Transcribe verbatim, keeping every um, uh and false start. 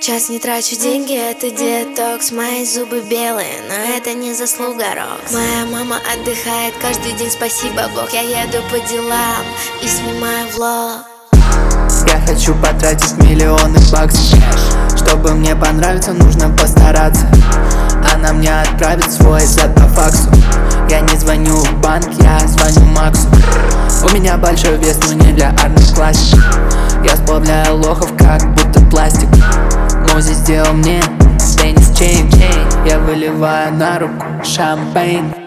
Час не трачу деньги, это детокс. Мои зубы белые, но это не заслуга Рокс. Моя мама отдыхает каждый день, спасибо Бог. Я еду по делам и снимаю влог. Я хочу потратить миллионы баксов. Чтобы мне понравиться, нужно постараться. Она мне отправит свой зад по факсу. Я не звоню в банк, я звоню Максу. У меня большой вес, но не для Арнольд Классик. Я сплавляю лохов, как будто пластик. Мози сделал мне теннис чейн. Я выливаю на руку шампейн.